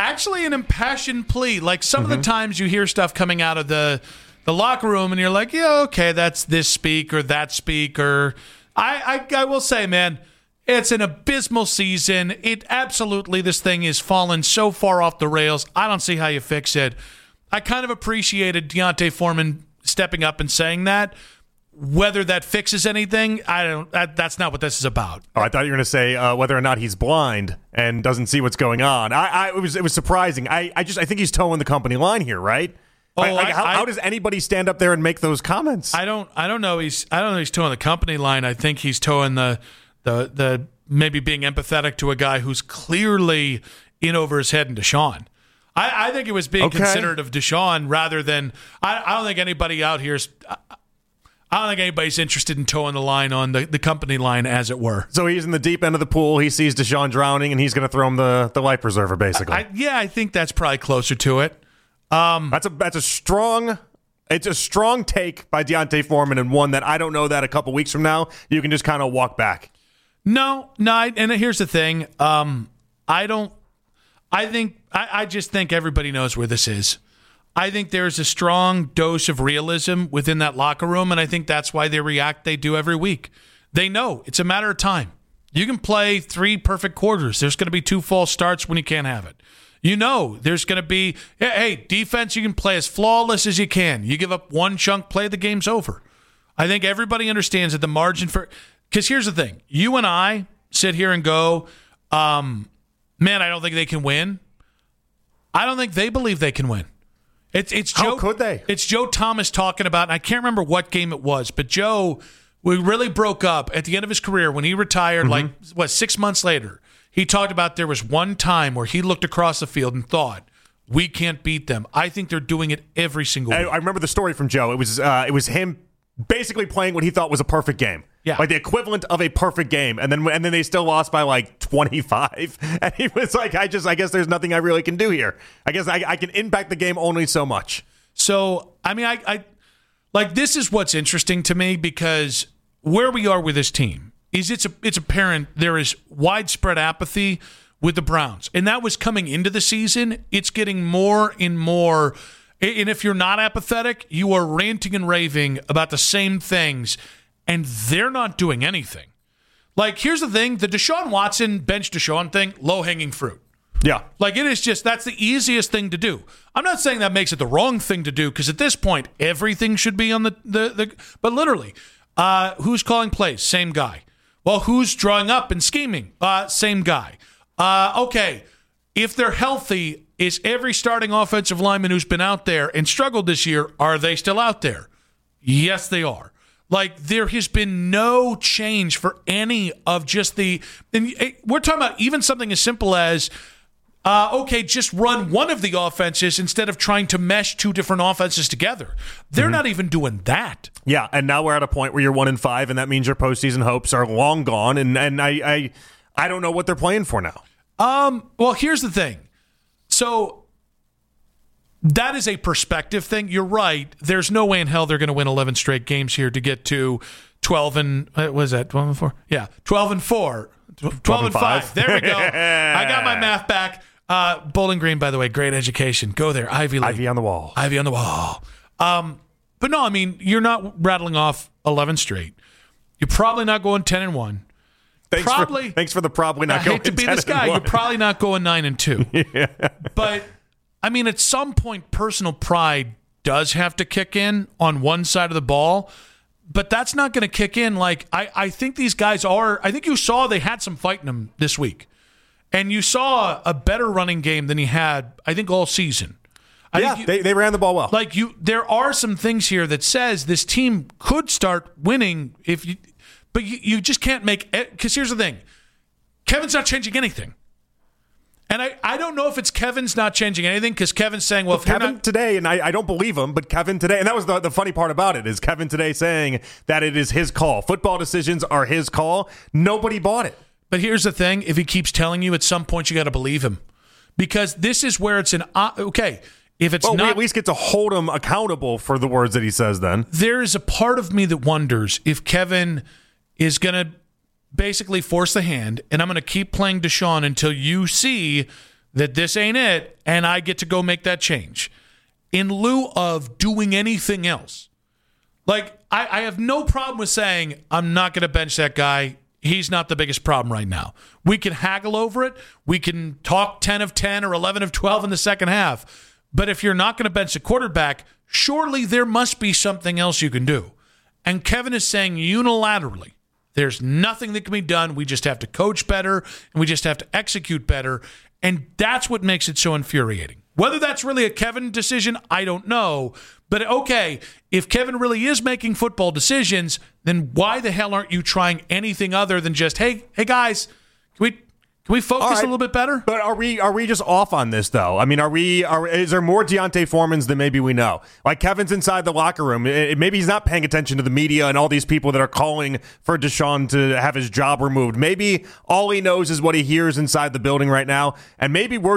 actually an impassioned plea. Like some of the times you hear stuff coming out of the locker room and you're like, yeah, okay, that's this speak or that speak. Or I will say, man, it's an abysmal season. This thing is fallen so far off the rails. I don't see how you fix it. I kind of appreciated D'Onta Foreman stepping up and saying that. Whether that fixes anything, I don't. That's not what this is about. Oh, I thought you were going to say whether or not he's blind and doesn't see what's going on. It was surprising. I think he's towing the company line here, right? How does anybody stand up there and make those comments? I don't know. He's towing the company line. I think he's towing the maybe being empathetic to a guy who's clearly in over his head in Deshaun. I think it was being considerate of Deshaun rather than. I don't think anybody out here is. I don't think anybody's interested in towing the line on the company line, as it were. So he's in the deep end of the pool. He sees Deshaun drowning, and he's going to throw him the life preserver, basically. I think that's probably closer to it. That's a strong take by D'Onta Foreman, and one that I don't know that a couple weeks from now you can just kind of walk back. No, and here's the thing. I just think everybody knows where this is. I think there's a strong dose of realism within that locker room, and I think that's why they react they do every week. They know it's a matter of time. You can play 3 perfect quarters. There's going to be 2 false starts when you can't have it. You know there's going to be, hey, defense, you can play as flawless as you can. You give up 1 chunk play, the game's over. I think everybody understands that the margin for – because here's the thing. You and I sit here and go, man, I don't think they can win. I don't think they believe they can win. It's Joe, how could they? It's Joe Thomas talking about, and I can't remember what game it was, but Joe, we really broke up at the end of his career when he retired, 6 months later. He talked about there was one time where he looked across the field and thought, we can't beat them. I think they're doing it every single week. I remember the story from Joe. It was him basically playing what he thought was a perfect game. Yeah. Like the equivalent of a perfect game. And then they still lost by like 25. And he was like, I guess there's nothing I really can do here. I guess I can impact the game only so much. So, I mean, I like this is what's interesting to me because where we are with this team is it's apparent there is widespread apathy with the Browns. And that was coming into the season. It's getting more and more. And if you're not apathetic, you are ranting and raving about the same things, and they're not doing anything. Like, here's the thing. The Deshaun Watson, bench Deshaun thing, low-hanging fruit. Yeah. Like, it is just, that's the easiest thing to do. I'm not saying that makes it the wrong thing to do, because at this point, everything should be on the but literally, who's calling plays? Same guy. Well, who's drawing up and scheming? Same guy. Okay, if they're healthy, is every starting offensive lineman who's been out there and struggled this year, are they still out there? Yes, they are. Like, there has been no change for any of just the – and we're talking about even something as simple as, just run one of the offenses instead of trying to mesh 2 different offenses together. They're not even doing that. Yeah, and now we're at a point where you're 1-5, and that means your postseason hopes are long gone, and I don't know what they're playing for now. Well, here's the thing. So that is a perspective thing. You're right. There's no way in hell they're going to win 11 straight games here to get to 12 and what was that? 12 and 4? Yeah, 12 and 4. 12 and 5. There we go. I got my math back. Bowling Green, by the way, great education. Go there. Ivy League. Ivy on the wall. Ivy on the wall. But no, I mean, you're not rattling off 11 straight. You're probably not going 10 and 1. Thanks for the probably not going 10 and 1. I hate to be this guy. You're probably not going 9 and 2. Yeah. But I mean, at some point, personal pride does have to kick in on one side of the ball, but that's not going to kick in. Like, I think these guys are. I think you saw they had some fight in them this week, and you saw a better running game than he had, I think, all season. They ran the ball well. Like, there are some things here that says this team could start winning if you. But you just can't make – because here's the thing. Kevin's not changing anything. And I don't know if it's Kevin's not changing anything because Kevin's saying, well, if Kevin today, and I don't believe him, but Kevin today – and that was the funny part about it is Kevin today saying that it is his call. Football decisions are his call. Nobody bought it. But here's the thing. If he keeps telling you, at some point you got to believe him. Because this is where it's an okay – if it's not, we at least get to hold him accountable for the words that he says then. There is a part of me that wonders if Kevin is going to basically force the hand, and I'm going to keep playing Deshaun until you see that this ain't it, and I get to go make that change in lieu of doing anything else. Like, I have no problem with saying I'm not going to bench that guy. He's not the biggest problem right now. We can haggle over it. We can talk 10 of 10 or 11 of 12 in the second half. But if you're not going to bench the quarterback, surely there must be something else you can do. And Kevin is saying unilaterally, there's nothing that can be done. We just have to coach better, and we just have to execute better. And that's what makes it so infuriating. Whether that's really a Kevin decision, I don't know. But okay, if Kevin really is making football decisions, then why the hell aren't you trying anything other than just, hey guys, can we focus a little bit better? But are we just off on this though? I mean, is there more D'Onta Foremans than maybe we know? Like, Kevin's inside the locker room. Maybe he's not paying attention to the media and all these people that are calling for Deshaun to have his job removed. Maybe all he knows is what he hears inside the building right now, and maybe we're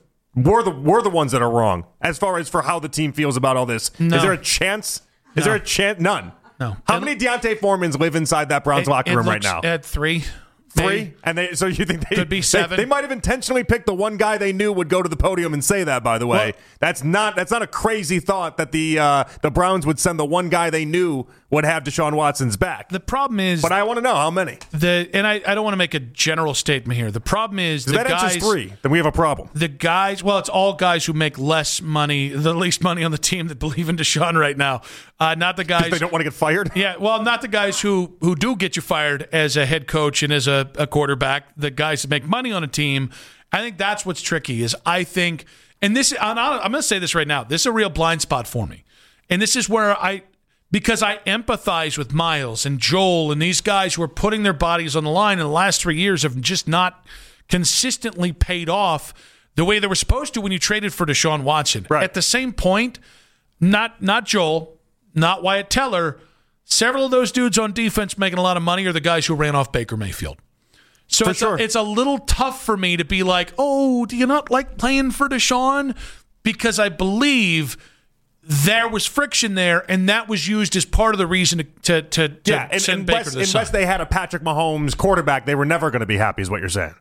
the ones that are wrong as far as for how the team feels about all this. No. Is there a chance? Is there a chance? None. No. How many D'Onta Foremans live inside that Browns locker room right now? At 3. Three? And so you think they could be 7? They might have intentionally picked the one guy they knew would go to the podium and say that, by the way. Well, that's not a crazy thought that the Browns would send the one guy they knew would have Deshaun Watson's back. The problem is... But I want to know how many. And I don't want to make a general statement here. The problem is... If that answers 3, then we have a problem. The guys... Well, it's all guys who make less money, the least money on the team that believe in Deshaun right now. Not the guys... They don't want to get fired? Yeah, well, not the guys who do get you fired as a head coach and as a quarterback. The guys that make money on a team. I think that's what's tricky is I think... And this... I'm going to say this right now. This is a real blind spot for me. And this is where because I empathize with Miles and Joel and these guys who are putting their bodies on the line in the last 3 years have just not consistently paid off the way they were supposed to when you traded for Deshaun Watson. Right. At the same point, not Joel, not Wyatt Teller, several of those dudes on defense making a lot of money are the guys who ran off Baker Mayfield. So it's a little tough for me to be like, oh, do you not like playing for Deshaun? Because I believe there was friction there, and that was used as part of the reason to send Baker to the unless they had a Patrick Mahomes quarterback, they were never going to be happy, is what you're saying.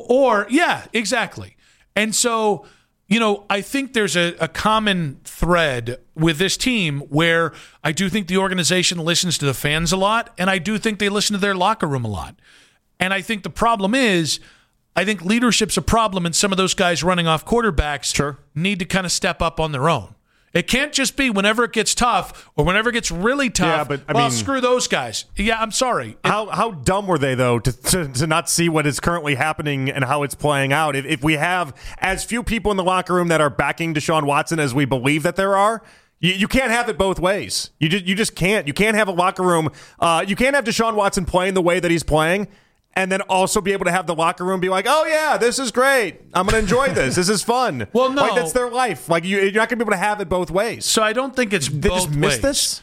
Yeah, exactly. And so, I think there's a common thread with this team where I do think the organization listens to the fans a lot, and I do think they listen to their locker room a lot. And I think the problem is, I think leadership's a problem, and some of those guys running off quarterbacks need to kind of step up on their own. It can't just be whenever it gets tough or whenever it gets really tough. Yeah, but I mean, screw those guys. Yeah, I'm sorry. How dumb were they, though, to not see what is currently happening and how it's playing out? If we have as few people in the locker room that are backing Deshaun Watson as we believe that there are, you can't have it both ways. You just can't. You can't have a locker room. You can't have Deshaun Watson playing the way that he's playing and then also be able to have the locker room be like, oh, yeah, this is great. I'm going to enjoy this. This is fun. Well, no. Like, that's their life. Like, you're not going to be able to have it both ways. So I don't think it's they both just miss ways. This?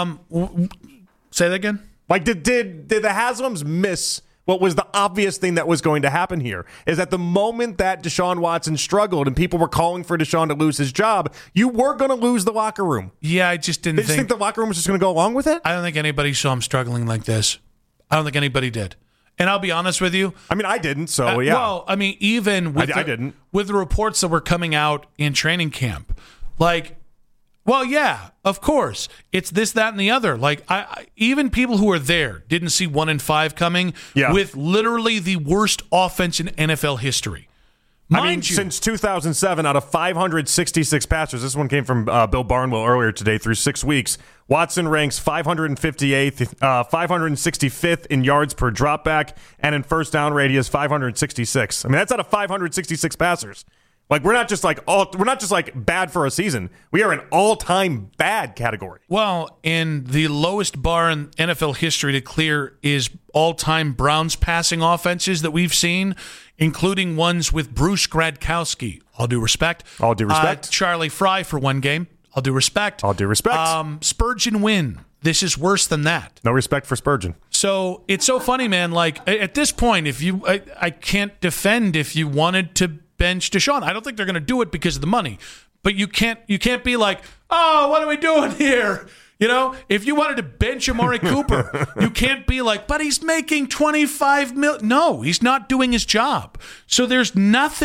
Say that again? Like, did the Haslams miss what was the obvious thing that was going to happen here? Is that the moment that Deshaun Watson struggled and people were calling for Deshaun to lose his job, you were going to lose the locker room. Yeah, I just didn't They just think the locker room was just going to go along with it? I don't think anybody saw him struggling like this. I don't think anybody did. And I'll be honest with you. I mean, I didn't, so yeah. Well, I mean, even with I didn't. With the reports that were coming out in training camp, like, well, yeah, of course. It's this, that, and the other. Like, I even people who were there didn't see 1-5 coming with literally the worst offense in NFL history. Since 2007, out of 566 passers, this one came from Bill Barnwell earlier today, through 6 weeks, Watson ranks 558th, 565th in yards per dropback, and in first down rate, he is 566. I mean, that's out of 566 passers. Like, we're not just like bad for a season. We are an all-time bad category. Well, and the lowest bar in NFL history to clear is all-time Browns passing offenses that we've seen, including ones with Bruce Gradkowski. All due respect. All due respect. Charlie Fry for one game. All due respect. All due respect. Spurgeon win. This is worse than that. No respect for Spurgeon. So it's so funny, man. Like, at this point, I can't defend if you wanted to bench Deshaun. I don't think they're going to do it because of the money. But you can't be like, oh, what are we doing here? You know, if you wanted to bench Amari Cooper, you can't be like, but he's making $25 million. No, he's not doing his job. So there's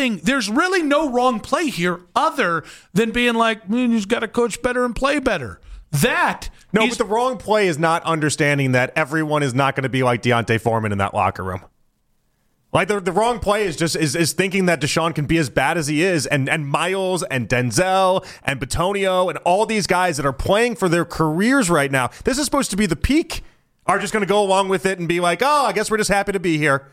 really no wrong play here other than being like, he's got to coach better and play better. But the wrong play is not understanding that everyone is not going to be like D'Onta Foreman in that locker room. Like the wrong play is just is thinking that Deshaun can be as bad as he is, and Miles and Denzel and Bitonio and all these guys that are playing for their careers right now. This is supposed to be the peak. Are just going to go along with it and be like, oh, I guess we're just happy to be here.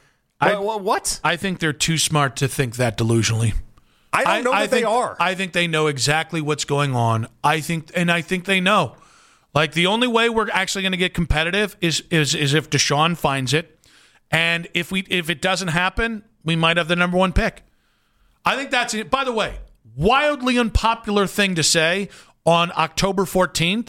What? I think they're too smart to think that delusionally. I don't know that they are. I think they know exactly what's going on. I think they know. Like the only way we're actually going to get competitive is if Deshaun finds it. And if it doesn't happen, we might have the number one pick. I think that's it. By the way, wildly unpopular thing to say on October 14th.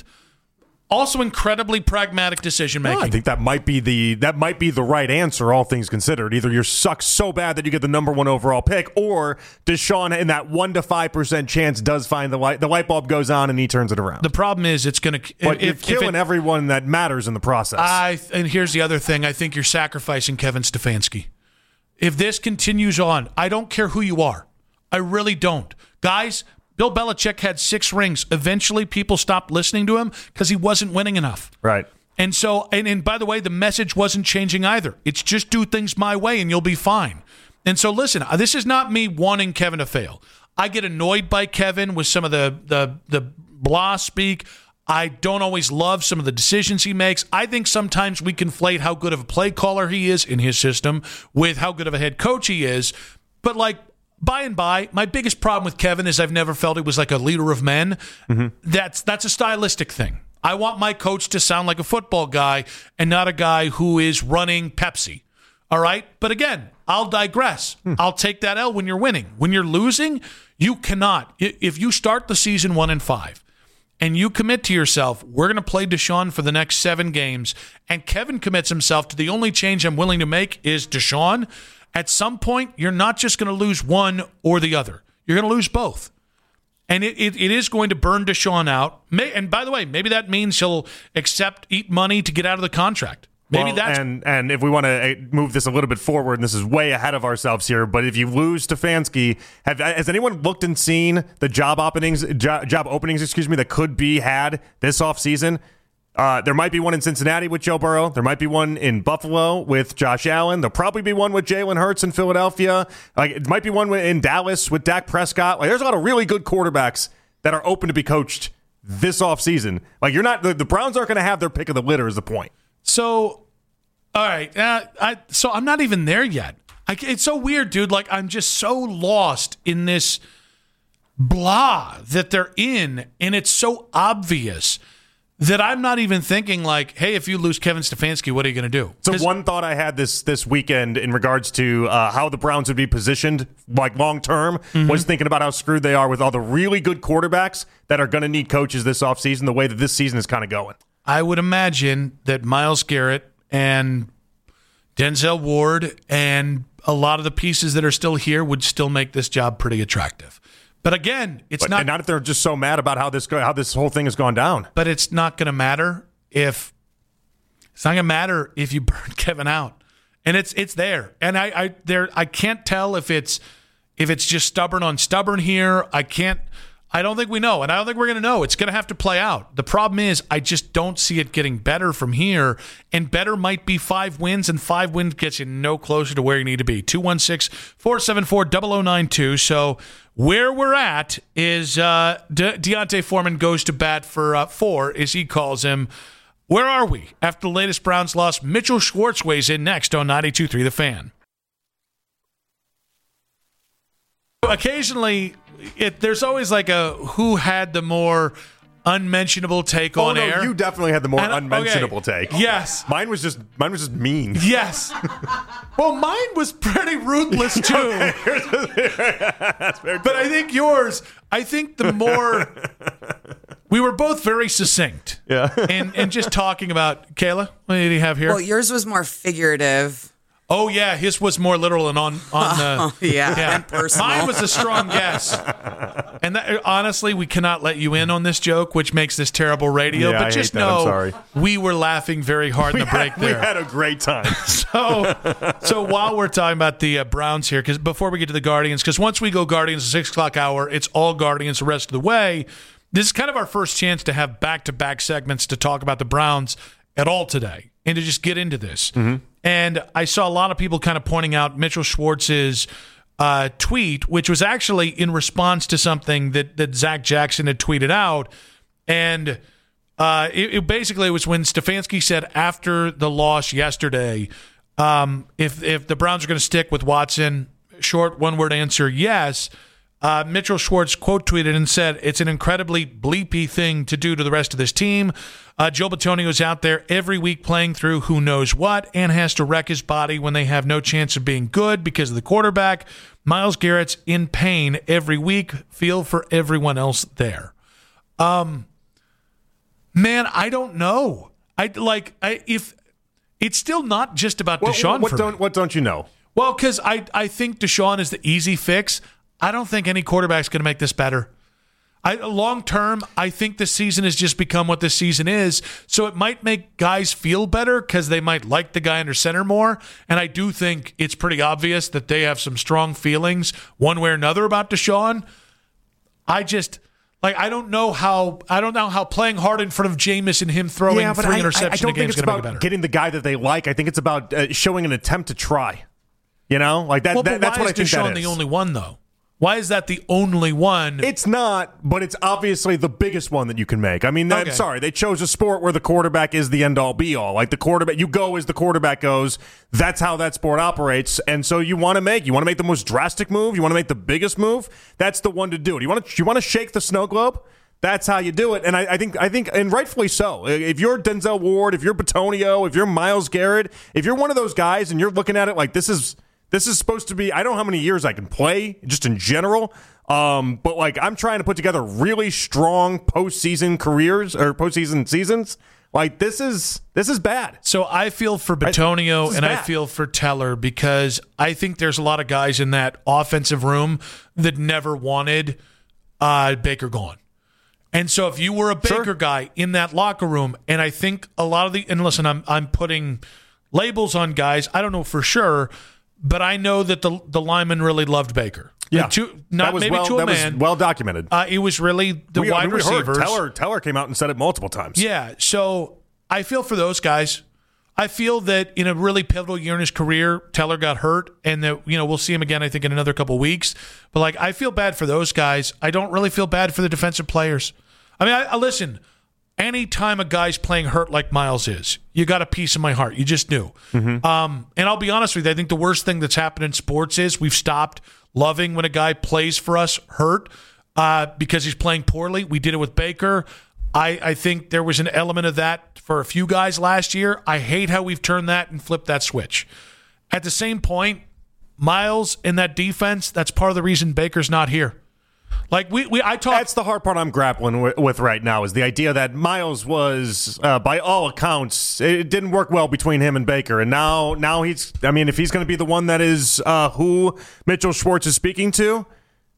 Also incredibly pragmatic decision making. I think that might be the right answer, all things considered. Either you suck so bad that you get the number one overall pick, or Deshaun in that 1 to 5% chance does find the light bulb goes on and he turns it around. The problem is it's going to. But you're killing everyone that matters in the process. And here's the other thing. I think you're sacrificing Kevin Stefanski. If this continues on, I don't care who you are. I really don't, guys. Bill Belichick had 6 rings. Eventually, people stopped listening to him because he wasn't winning enough. Right. And so, and by the way, the message wasn't changing either. It's just do things my way and you'll be fine. And so, listen, this is not me wanting Kevin to fail. I get annoyed by Kevin with some of the blah speak. I don't always love some of the decisions he makes. I think sometimes we conflate how good of a play caller he is in his system with how good of a head coach he is. But like, by and by, my biggest problem with Kevin is I've never felt he was like a leader of men. Mm-hmm. That's a stylistic thing. I want my coach to sound like a football guy and not a guy who is running Pepsi. All right? But again, I'll digress. I'll take that L when you're winning. When you're losing, you cannot. If you start the season 1-5 and you commit to yourself, we're going to play Deshaun for the next 7 games, and Kevin commits himself to the only change I'm willing to make is Deshaun, at some point, you're not just going to lose one or the other. You're going to lose both. And it is going to burn Deshaun out. And by the way, maybe that means he'll eat money to get out of the contract. Maybe that's and if we want to move this a little bit forward, and this is way ahead of ourselves here, but if you lose Stefanski, has anyone looked and seen the job openings, that could be had this offseason? There might be one in Cincinnati with Joe Burrow. There might be one in Buffalo with Josh Allen. There'll probably be one with Jalen Hurts in Philadelphia. It might be one in Dallas with Dak Prescott. There's a lot of really good quarterbacks that are open to be coached this offseason. The Browns aren't going to have their pick of the litter is the point. So, all right. So I'm not even there yet. It's so weird, dude. I'm just so lost in this blah that they're in, and it's so obvious that I'm not even thinking hey, if you lose Kevin Stefanski, what are you going to do? So one thought I had this weekend in regards to how the Browns would be positioned long term was thinking about how screwed they are with all the really good quarterbacks that are going to need coaches this offseason, the way that this season is kind of going. I would imagine that Myles Garrett and Denzel Ward and a lot of the pieces that are still here would still make this job pretty attractive. But again, not if they're just so mad about how this whole thing has gone down. But it's not going to matter if you burn Kevin out, and it's there. And I can't tell if it's just stubborn on stubborn here. I don't think we know, and I don't think we're going to know. It's going to have to play out. The problem is I just don't see it getting better from here, and better might be 5 wins, and 5 wins gets you no closer to where you need to be. 216-474-0092. So where we're at is D'Onta Foreman goes to bat for 4, as he calls him. Where are we after the latest Browns loss? Mitchell Schwartz weighs in next on 92.3 The Fan. Occasionally, there's always a who had the more unmentionable take on air. You definitely had the more unmentionable take. Yes. Mine was just mean. Yes. Well, mine was pretty ruthless too. That's very but I think yours, the more we were both very succinct. Yeah. and just talking about Kayla, what do you have here? Well, yours was more figurative. Oh, yeah, his was more literal and on the... and personal. Mine was a strong guess. And And honestly, we cannot let you in on this joke, which makes this terrible radio. Yeah, but I just hate that. I'm sorry. we were laughing very hard in the break there. We had a great time. So while we're talking about the Browns here, because before we get to the Guardians, because once we go Guardians, the 6 o'clock hour, it's all Guardians the rest of the way. This is kind of our first chance to have back-to-back segments to talk about the Browns at all today and to just get into this. Mm-hmm. And I saw a lot of people kind of pointing out Mitchell Schwartz's tweet, which was actually in response to something that Zach Jackson had tweeted out. And it basically was when Stefanski said after the loss yesterday, if the Browns are going to stick with Watson, short one-word answer, yes. Mitchell Schwartz quote tweeted and said, "It's an incredibly bleepy thing to do to the rest of this team. Joe Bitonio's out there every week playing through who knows what and has to wreck his body when they have no chance of being good because of the quarterback. Myles Garrett's in pain every week. Feel for everyone else there." Man, I don't know. If it's still not just about Deshaun. What don't you know? Well, because I think Deshaun is the easy fix. I don't think any quarterback's going to make this better. Long term, I think this season has just become what this season is. So it might make guys feel better because they might like the guy under center more. And I do think it's pretty obvious that they have some strong feelings one way or another about Deshaun. I don't know how playing hard in front of Jameis and him throwing 3 interceptions a game is going to make it better. Getting the guy that they like. I think it's about showing an attempt to try. You know, like that. Well, that's what I think that is. Why is Deshaun the only one though? Why is that the only one? It's not, but it's obviously the biggest one that you can make. I mean, I'm sorry. They chose a sport where the quarterback is the end-all, be-all. Like the quarterback, you go as the quarterback goes. That's how that sport operates. And so you want to make the most drastic move. You want to make the biggest move. That's the one to do it. You want to shake the snow globe. That's how you do it. And I think, and rightfully so. If you're Denzel Ward, if you're Bitonio, if you're Myles Garrett, if you're one of those guys and you're looking at it like this is supposed to be, I don't know how many years I can play, just in general. But like I'm trying to put together really strong postseason careers or postseason seasons. Like this is bad. So I feel for Bitonio and I feel for Teller because I think there's a lot of guys in that offensive room that never wanted Baker gone. And so if you were a Baker guy in that locker room, and I think a lot of and listen, I'm putting labels on guys. I don't know for sure. But I know that the linemen really loved Baker. Yeah, that was well documented. It was really the wide receivers. Teller came out and said it multiple times. Yeah, so I feel for those guys. I feel that in a really pivotal year in his career, Teller got hurt, and that we'll see him again. I think in another couple of weeks. But I feel bad for those guys. I don't really feel bad for the defensive players. I mean, I listen. Anytime a guy's playing hurt like Myles is, you got a piece of my heart. You just knew. Mm-hmm. And I'll be honest with you, I think the worst thing that's happened in sports is we've stopped loving when a guy plays for us hurt because he's playing poorly. We did it with Baker. I think there was an element of that for a few guys last year. I hate how we've turned that and flipped that switch. At the same point, Myles in that defense, that's part of the reason Baker's not here. That's the hard part I'm grappling with right now is the idea that Myles was, by all accounts, it didn't work well between him and Baker. And now he's, I mean, if he's going to be the one that is who Mitchell Schwartz is speaking to,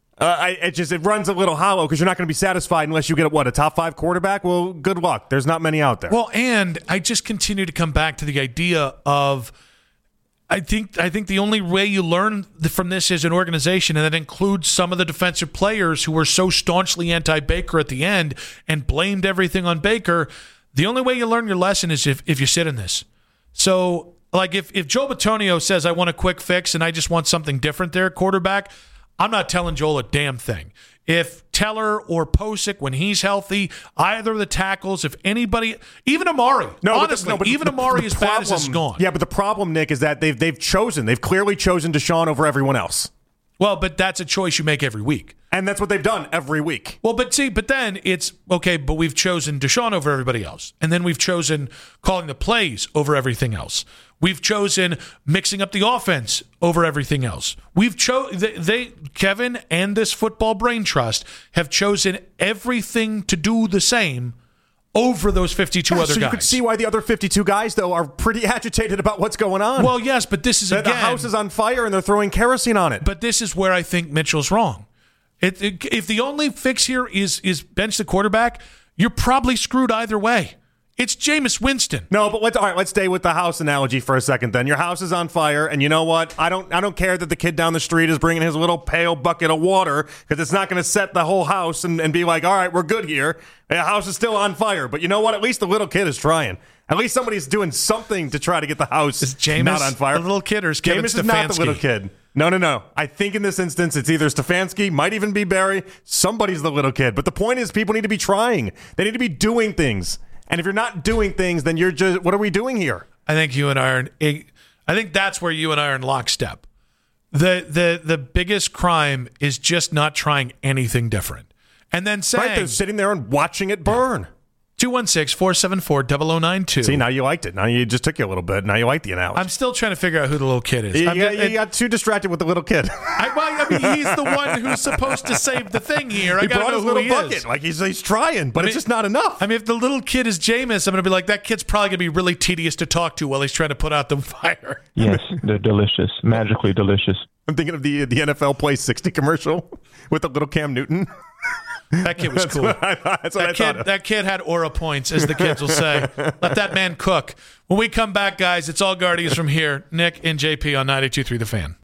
it runs a little hollow because you're not going to be satisfied unless you get a top 5 quarterback. Well, good luck. There's not many out there. Well, and I just continue to come back to the idea of I think the only way you learn from this as an organization, and that includes some of the defensive players who were so staunchly anti-Baker at the end and blamed everything on Baker, the only way you learn your lesson is if you sit in this. So, if Joe Bitonio says, I want a quick fix and I just want something different there at quarterback, I'm not telling Joel a damn thing. If Teller or Posick, when he's healthy, either of the tackles, if anybody, even Amari, Amari as bad as this is gone. Yeah, but the problem, Nick, is that they've clearly chosen Deshaun over everyone else. Well, but that's a choice you make every week. And that's what they've done every week. Well, but then it's, okay, but we've chosen Deshaun over everybody else. And then we've chosen calling the plays over everything else. We've chosen mixing up the offense over everything else. Kevin and this football brain trust have chosen everything to do the same over those 52 other guys. So you could see why the other 52 guys, though, are pretty agitated about what's going on. Well, yes, but this is, the house is on fire and they're throwing kerosene on it. But this is where I think Mitchell's wrong. If the only fix here is bench the quarterback, you're probably screwed either way. It's Jameis Winston. No, but let's stay with the house analogy for a second then. Your house is on fire, and you know what? I don't care that the kid down the street is bringing his little pail bucket of water, because it's not going to set the whole house and be like, all right, we're good here. The house is still on fire. But you know what? At least the little kid is trying. At least somebody's doing something to try to get the house not on fire. The little kid, or is Kevin Jameis Stefanski? is not the little kid. No. I think in this instance, it's either Stefanski, might even be Barry. Somebody's the little kid. But the point is, people need to be trying. They need to be doing things. And if you're not doing things, then you're just, what are we doing here? I think that's where you and I are in lockstep. The biggest crime is just not trying anything different. And then saying... Right, they're sitting there and watching it burn. 216-474-0092. See, now you liked it. Now you just took you a little bit. Now you like the analogy. I'm still trying to figure out who the little kid is. You got too distracted with the little kid. I mean, he's the one who's supposed to save the thing here. He brought his little bucket. Is. Like he's trying, but it's just not enough. I mean, if the little kid is Jameis, I'm going to be like, that kid's probably going to be really tedious to talk to while he's trying to put out the fire. Yes, they're delicious. Magically delicious. I'm thinking of the NFL Play 60 commercial with the little Cam Newton. That kid was cool. That kid had aura points, as the kids will say. Let that man cook. When we come back, guys, it's all Guardians from here. Nick and JP on 92.3 The Fan.